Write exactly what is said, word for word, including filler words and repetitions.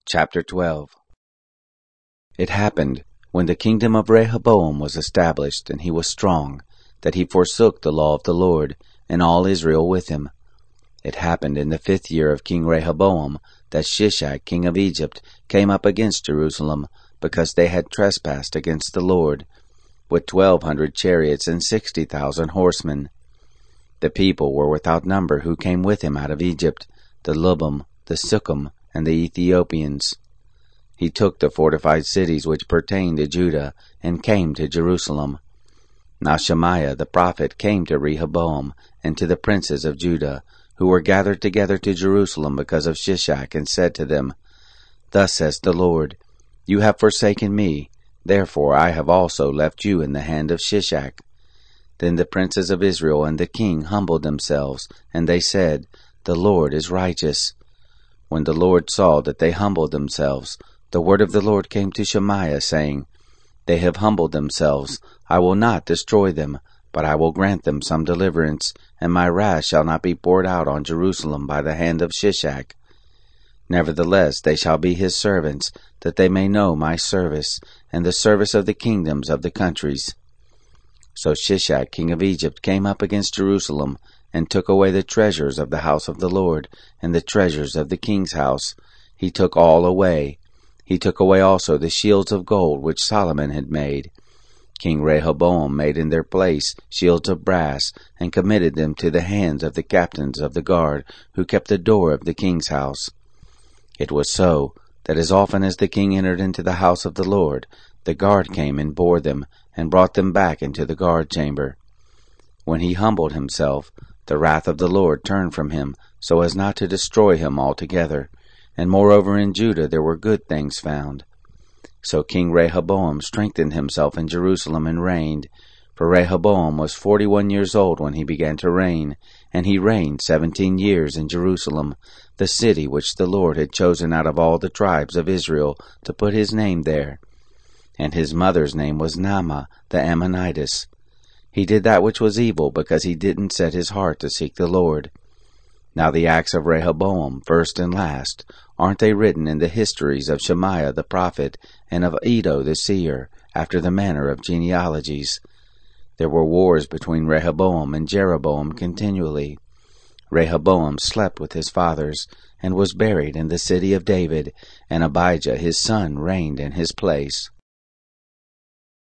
Chapter twelve. It happened, when the kingdom of Rehoboam was established, and he was strong, that he forsook the law of the Lord, and all Israel with him. It happened in the fifth year of King Rehoboam, that Shishak king of Egypt came up against Jerusalem, because they had trespassed against the Lord, with twelve hundred chariots and sixty thousand horsemen. The people were without number who came with him out of Egypt, the Lubim, the Sukkim, and the Ethiopians. He took the fortified cities which pertained to Judah, and came to Jerusalem. Now Shemaiah the prophet came to Rehoboam, and to the princes of Judah, who were gathered together to Jerusalem because of Shishak, and said to them, Thus says the Lord, You have forsaken me, therefore I have also left you in the hand of Shishak. Then the princes of Israel and the king humbled themselves, and they said, The Lord is righteous. When the Lord saw that they humbled themselves, the word of the Lord came to Shemaiah, saying, They have humbled themselves. I will not destroy them, but I will grant them some deliverance, and my wrath shall not be poured out on Jerusalem by the hand of Shishak. Nevertheless they shall be his servants, that they may know my service, and the service of the kingdoms of the countries. So Shishak king of Egypt came up against Jerusalem, and took away the treasures of the house of the Lord, and the treasures of the king's house. He took all away. He took away also the shields of gold which Solomon had made. King Rehoboam made in their place shields of brass, and committed them to the hands of the captains of the guard, who kept the door of the king's house. It was so, that as often as the king entered into the house of the Lord, the guard came and bore them, and brought them back into the guard chamber. When he humbled himself, the wrath of the Lord turned from him, so as not to destroy him altogether. And moreover in Judah there were good things found. So King Rehoboam strengthened himself in Jerusalem and reigned. For Rehoboam was forty-one years old when he began to reign, and he reigned seventeen years in Jerusalem, the city which the Lord had chosen out of all the tribes of Israel to put his name there. And his mother's name was Naamah the Ammonitess. He did that which was evil, because he didn't set his heart to seek the Lord. Now the acts of Rehoboam, first and last, aren't they written in the histories of Shemaiah the prophet, and of Iddo the seer, after the manner of genealogies? There were wars between Rehoboam and Jeroboam continually. Rehoboam slept with his fathers, and was buried in the city of David, and Abijah his son reigned in his place.